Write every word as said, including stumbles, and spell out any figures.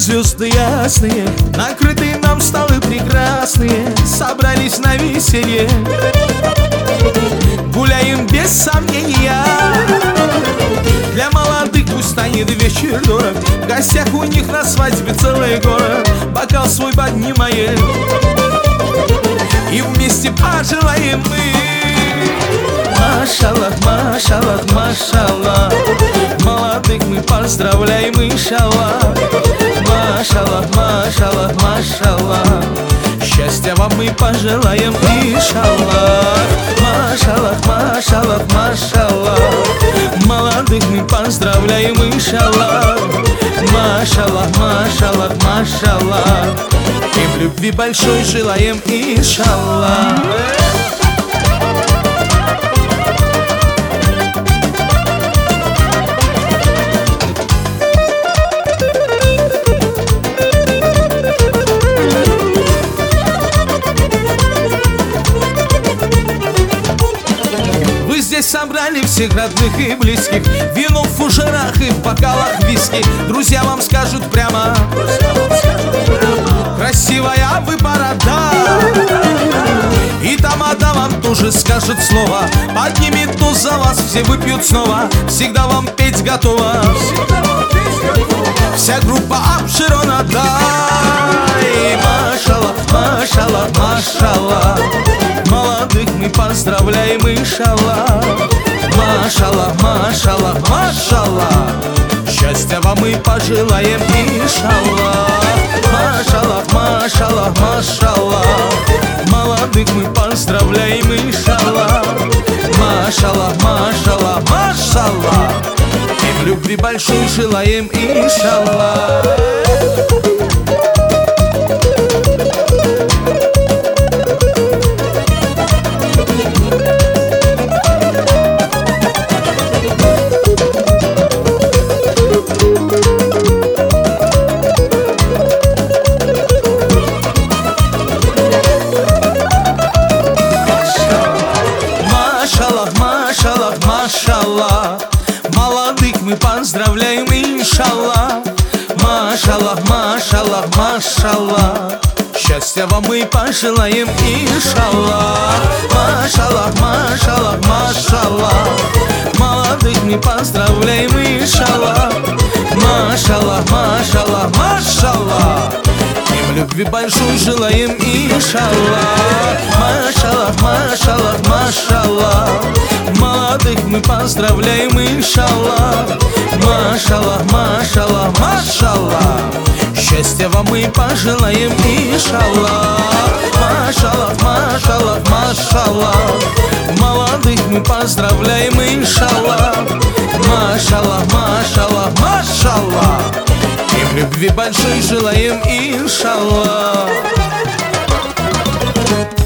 звезды ясные, накрытые нам столы прекрасные, собрались на веселье, гуляем без сомнения. Для молодых пусть станет вечер дорог, в гостях у них на свадьбе целый город. Бокал свой поднимаем и вместе пожелаем мы. Машаллах, машаллах, машаллах, молодых мы поздравляем, иншаллах. Машаллах, машаллах, машаллах, счастья вам мы пожелаем, иншаллах. Машаллах, машаллах, машаллах, молодых мы поздравляем, иншаллах. Машаллах, машаллах, машаллах, им любви большой желаем, иншаллах. Собрали всех родных и близких, вино в фужерах и в бокалах виски. Друзья вам скажут прямо: красивая вы борода. И тамада вам тоже скажет слово, поднимет туз за вас, все выпьют снова. Всегда вам петь готова вся группа Абшерона, дай. Машаллах, машаллах, машаллах, молодых мы поздравляем, иншаллах. Машаллах, машаллах, машаллах, счастья вам мы пожелаем, иншаллах. Машаллах, машаллах, машаллах, молодых мы поздравляем, иншаллах. Машаллах, машаллах, машаллах, им любви большой желаем, иншаллах. Машаллах, молодых мы поздравляем, иншаллах. Машаллах, машаллах, машаллах, счастья вам мы пожелаем, иншаллах. Машаллах, машаллах, машаллах, молодых мы поздравляем, иншаллах. Машаллах, машаллах, машаллах, им любви большой желаем, иншаллах. Машаллах, машаллах, машаллах, молодых мы поздравляем, иншаллах. Машаллах, машаллах, машаллах, счастья вам мы пожелаем, иншаллах. Машаллах, машаллах, машаллах, молодых мы поздравляем, иншаллах. Машаллах, машаллах, машаллах, им любви большой желаем, иншаллах.